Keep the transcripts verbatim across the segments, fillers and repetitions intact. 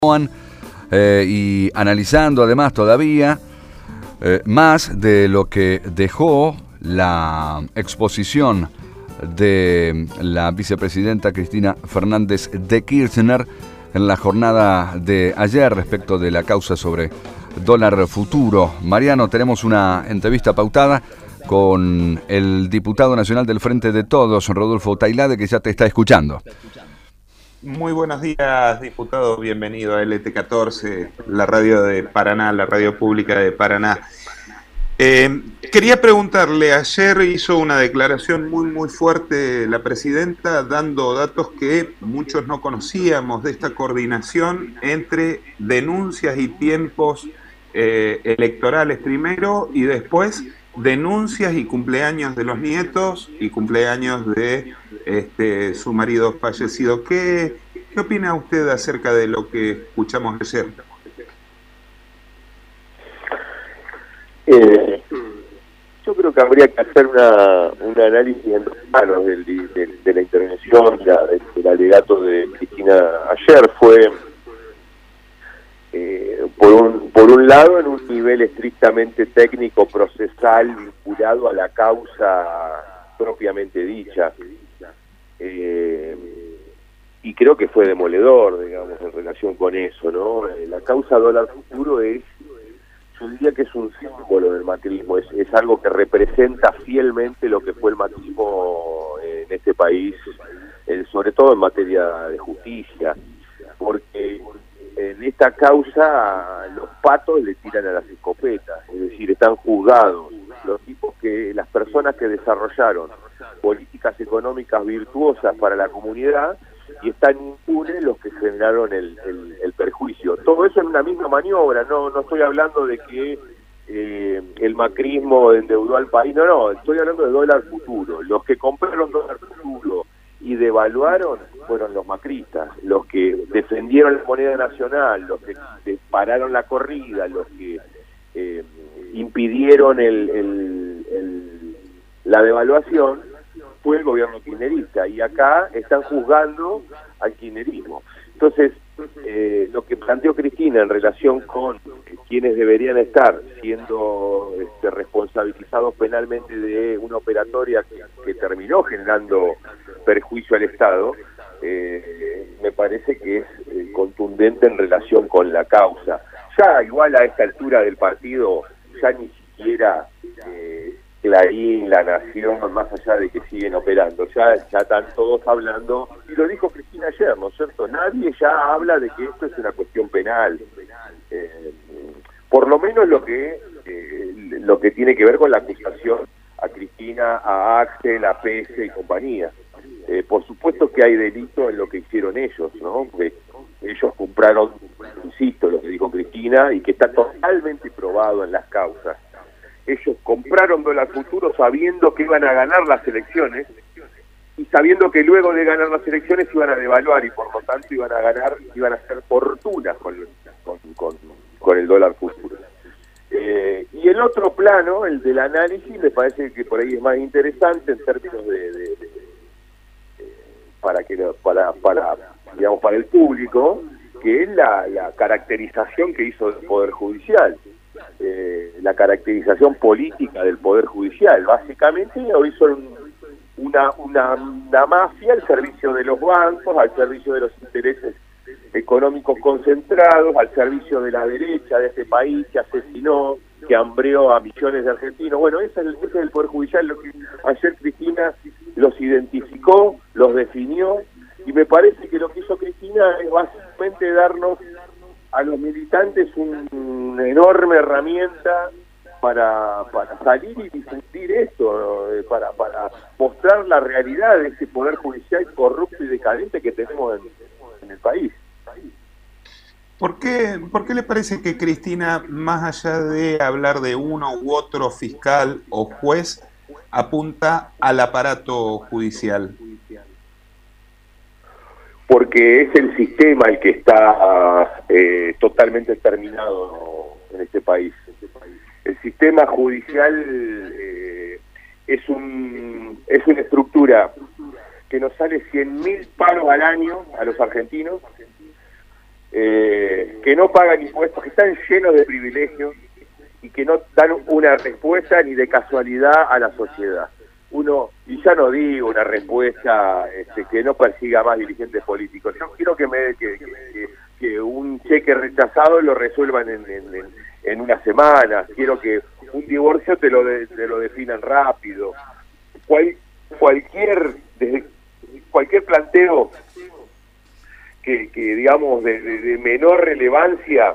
Eh, y analizando además todavía eh, más de lo que dejó la exposición de la vicepresidenta Cristina Fernández de Kirchner en la jornada de ayer respecto de la causa sobre dólar futuro. Mariano, tenemos una entrevista pautada con el diputado nacional del Frente de Todos, Rodolfo Tailade, que ya te está escuchando. Muy buenos días, diputado. Bienvenido a L T catorce, la radio de Paraná, la radio pública de Paraná. Eh, quería preguntarle, ayer hizo una declaración muy, muy fuerte la presidenta, dando datos que muchos no conocíamos de esta coordinación entre denuncias y tiempos eh, electorales primero y después denuncias y cumpleaños de los nietos y cumpleaños de este, su marido fallecido. ¿Qué, qué opina usted acerca de lo que escuchamos ayer? Eh, yo creo que habría que hacer una, un análisis en dos manos del, del, de la intervención la, del alegato de Cristina ayer. Fue eh, por un por un lado en un nivel estrictamente técnico procesal vinculado a la causa propiamente dicha, eh, y creo que fue demoledor, digamos, en relación con eso, ¿no? La causa dólar futuro es, yo diría que es un símbolo del macrismo, es, es algo que representa fielmente lo que fue el macrismo en este país, eh, sobre todo en materia de justicia, porque en esta causa los patos le tiran a las escopetas, es decir, están juzgados los tipos que, las personas que desarrollaron políticas económicas virtuosas para la comunidad, y están impunes los que generaron el, el, el perjuicio. Todo eso en una misma maniobra, no no estoy hablando de que eh, el macrismo endeudó al país, no, no, estoy hablando de dólar futuro. Los que compraron dólar futuro y devaluaron fueron los macristas, los que defendieron la moneda nacional, los que pararon la corrida, los que eh, impidieron el, el, el, la devaluación, fue el gobierno kirchnerista, y acá están juzgando al kirchnerismo. Entonces, eh, lo que planteó Cristina en relación con quienes deberían estar siendo este, responsabilizados penalmente de una operatoria que, que terminó generando perjuicio al Estado, eh, me parece que es eh, contundente en relación con la causa. Ya igual a esta altura del partido, ya ni siquiera eh, Clarín, La Nación, más allá de que siguen operando, ya, ya están todos hablando, y lo dijo Cristina ayer, ¿no es cierto? Nadie ya habla de que esto es una cuestión penal, eh, por lo menos lo que eh, lo que tiene que ver con la acusación a Cristina, a Axel, a Pese y compañía. Eh, por supuesto que hay delito en lo que hicieron ellos, ¿no? Porque ellos compraron, insisto, lo que dijo Cristina, y que está totalmente probado en las causas. Ellos compraron dólar futuro sabiendo que iban a ganar las elecciones y sabiendo que luego de ganar las elecciones iban a devaluar y por lo tanto iban a ganar, iban a hacer fortunas con, con, con, con el dólar futuro. Eh, y el otro plano, el del análisis, me parece que por ahí es más interesante en términos de, de, de, de para que para para digamos para el público, que es la, la caracterización que hizo del Poder Judicial. Eh, la caracterización política del Poder Judicial. Básicamente hoy son una, una, una mafia al servicio de los bancos, al servicio de los intereses económicos concentrados, al servicio de la derecha de este país que asesinó, que hambreó a millones de argentinos. Bueno, ese es el, ese es el Poder Judicial, lo que ayer Cristina los identificó, los definió, y me parece que lo que hizo Cristina es básicamente darnos a los militantes un, una enorme herramienta para, para salir y difundir esto, ¿no? para, para mostrar la realidad de ese Poder Judicial corrupto y decadente que tenemos en, en el país. ¿Por qué, ¿Por qué le parece que Cristina, más allá de hablar de uno u otro fiscal o juez, apunta al aparato judicial? Porque es el sistema el que está eh, totalmente terminado en este país. El sistema judicial eh, es un es una estructura que nos sale cien mil palos al año a los argentinos, eh, que no pagan impuestos, que están llenos de privilegios y que no dan una respuesta ni de casualidad a la sociedad. Uno, y ya no digo una respuesta este, que no persiga más dirigentes políticos. Yo quiero que, me, que, que, que un cheque rechazado lo resuelvan en, en, en, en una semana. Quiero que un divorcio te lo, de, te lo definan rápido. Cual, cualquier, desde, cualquier planteo que, que digamos, de, de, de menor relevancia,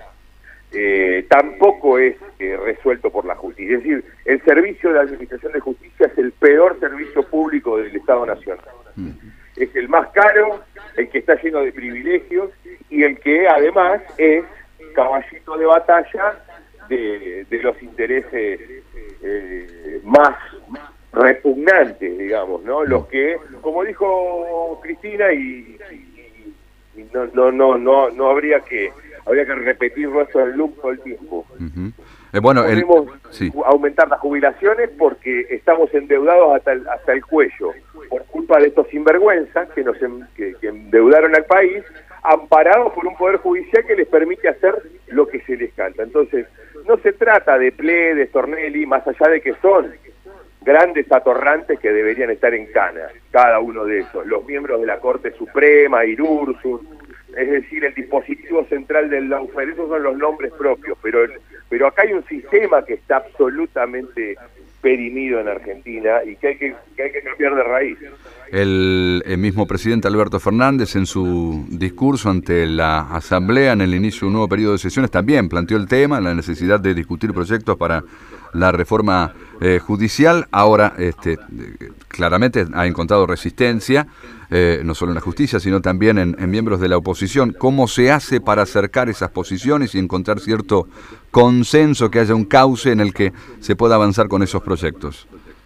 Eh, tampoco es eh, resuelto por la justicia. Es decir, el servicio de administración de justicia es el peor servicio público del Estado Nacional. Mm. Es el más caro, el que está lleno de privilegios y el que además es caballito de batalla de, de los intereses eh, más repugnantes, digamos, ¿no? Los que, como dijo Cristina, y, y, y no, no, no, no, no habría que habría que repetirlo esto en loop todo el tiempo. Uh-huh. eh, bueno, Podemos el... sí. aumentar las jubilaciones porque estamos endeudados hasta el, hasta el cuello por culpa de estos sinvergüenzas que nos en, que, que endeudaron al país, amparados por un poder judicial que les permite hacer lo que se les canta. Entonces, no se trata de Ple, de Stornelli, más allá de que son grandes atorrantes que deberían estar en cana, cada uno de esos, los miembros de la Corte Suprema, Irursun, es decir, el dispositivo central del lawfare, esos son los nombres propios, pero el, pero acá hay un sistema que está absolutamente perimido en Argentina y que hay que, que hay que cambiar de raíz. El, el mismo presidente Alberto Fernández, en su discurso ante la Asamblea en el inicio de un nuevo periodo de sesiones, también planteó el tema, la necesidad de discutir proyectos para la reforma eh, judicial. Ahora, este, claramente ha encontrado resistencia, eh, no solo en la justicia, sino también en, en miembros de la oposición. ¿Cómo se hace para acercar esas posiciones y encontrar cierto consenso, que haya un cauce en el que se pueda avanzar con esos proyectos?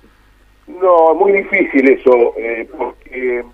No, muy difícil eso, eh, porque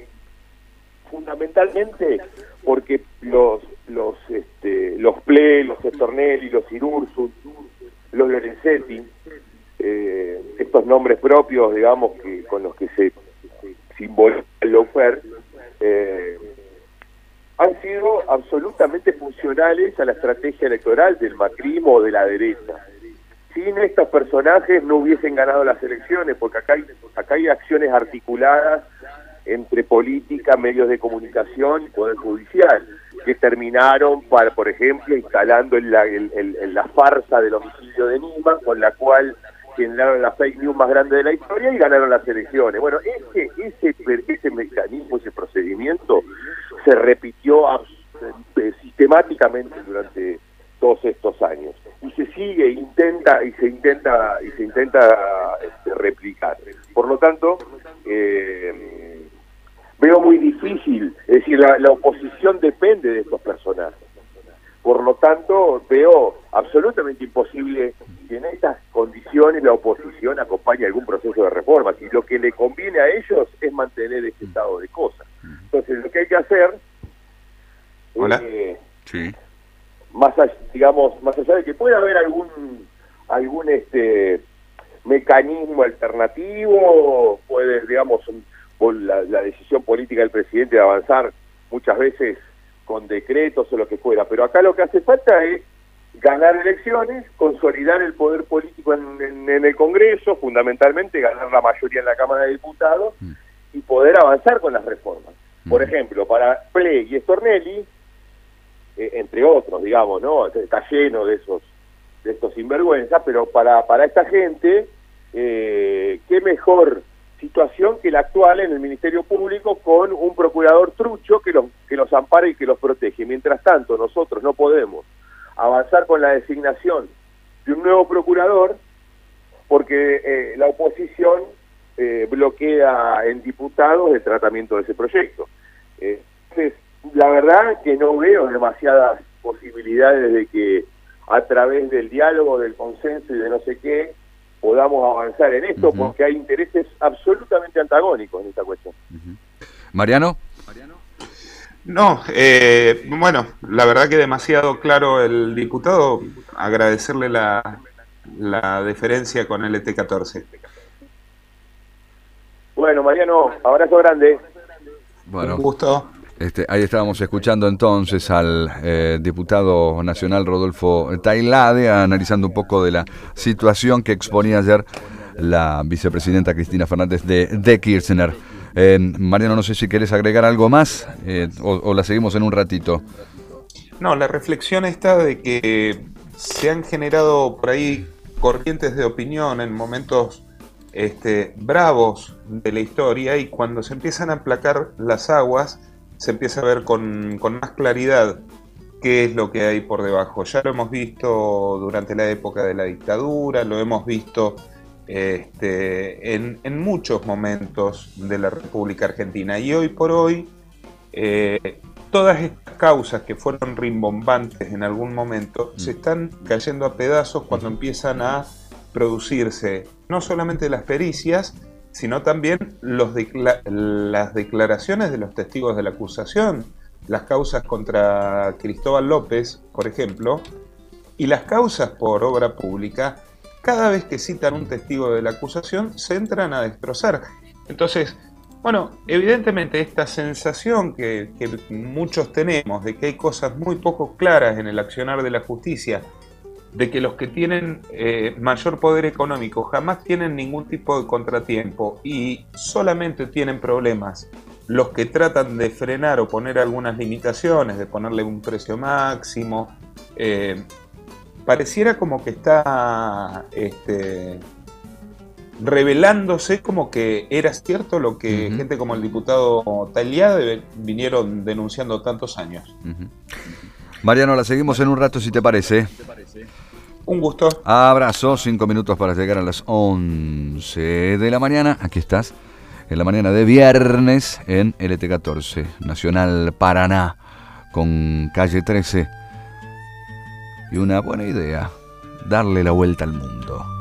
fundamentalmente porque los los este, los Ple, los Stornelli, los Irursun, los Lorenzetti, eh, estos nombres propios, digamos, que con los que se, se simboliza el lawfare, eh, han sido absolutamente funcionales a la estrategia electoral del macrismo o de la derecha. Sin estos personajes no hubiesen ganado las elecciones, porque acá hay, acá hay acciones articuladas entre política, medios de comunicación y poder judicial, que terminaron, para, por ejemplo, instalando en la, el, el, el, la farsa del homicidio de Nima, con la cual generaron la fake news más grande de la historia y ganaron las elecciones. Bueno, ese, ese, ese mecanismo, ese procedimiento se repitió sistemáticamente durante todos estos años y se sigue intenta y se intenta y se intenta este, replicar. Por lo tanto, eh, veo muy difícil, es decir, la, la oposición depende de estos personajes. Por lo tanto, veo absolutamente imposible que en estas condiciones la oposición acompañe algún proceso de reforma. Y lo que le conviene a ellos es mantener este estado de cosas. Entonces, lo que hay que hacer, Hola. Eh, sí. más allá, digamos, más allá de que pueda haber algún algún este mecanismo alternativo, puede, digamos, por la, la decisión política del presidente de avanzar muchas veces con decretos o lo que fuera, pero acá lo que hace falta es ganar elecciones, consolidar el poder político en, en, en el Congreso, fundamentalmente ganar la mayoría en la Cámara de Diputados mm. y poder avanzar con las reformas. Mm. Por ejemplo, para Ple y Stornelli, eh, entre otros, digamos, ¿no? Está lleno de esos de estos sinvergüenzas, pero para, para esta gente, eh, qué mejor situación que la actual en el Ministerio Público, con un procurador trucho que los, que los ampara y que los protege. Mientras tanto, nosotros no podemos avanzar con la designación de un nuevo procurador porque eh, la oposición eh, bloquea en diputados el tratamiento de ese proyecto. Eh, entonces, la verdad que no veo demasiadas posibilidades de que a través del diálogo, del consenso y de no sé qué, podamos avanzar en esto, uh-huh. porque hay intereses absolutamente antagónicos en esta cuestión. Uh-huh. Mariano. No, eh, bueno, la verdad que demasiado claro el diputado. Agradecerle la, la deferencia con el E T catorce. Bueno, Mariano, abrazo grande. Bueno, un gusto. Este, ahí estábamos escuchando entonces al eh, diputado nacional Rodolfo Tailade analizando un poco de la situación que exponía ayer la vicepresidenta Cristina Fernández de, de Kirchner. Eh, Mariano, no sé si querés agregar algo más eh, o, o la seguimos en un ratito. No, la reflexión está de que se han generado por ahí corrientes de opinión en momentos este, bravos de la historia, y cuando se empiezan a aplacar las aguas se empieza a ver con, con más claridad qué es lo que hay por debajo. Ya lo hemos visto durante la época de la dictadura, lo hemos visto este, en, en muchos momentos de la República Argentina, y hoy por hoy eh, todas estas causas que fueron rimbombantes en algún momento se están cayendo a pedazos cuando empiezan a producirse no solamente las pericias, sino también los decla- las declaraciones de los testigos de la acusación, las causas contra Cristóbal López, por ejemplo, y las causas por obra pública. Cada vez que citan un testigo de la acusación se entran a destrozar. Entonces, bueno, evidentemente esta sensación que, que muchos tenemos de que hay cosas muy poco claras en el accionar de la justicia, de que los que tienen eh, mayor poder económico jamás tienen ningún tipo de contratiempo y solamente tienen problemas los que tratan de frenar o poner algunas limitaciones, de ponerle un precio máximo, eh, pareciera como que está este, revelándose como que era cierto lo que uh-huh. gente como el diputado Tailade vinieron denunciando tantos años. Uh-huh. Mariano, la seguimos en un rato si te parece. Un gusto. Abrazo, cinco minutos para llegar a las once de la mañana. Aquí estás, en la mañana de viernes en L T catorce, Nacional Paraná, con calle trece. Y una buena idea, darle la vuelta al mundo.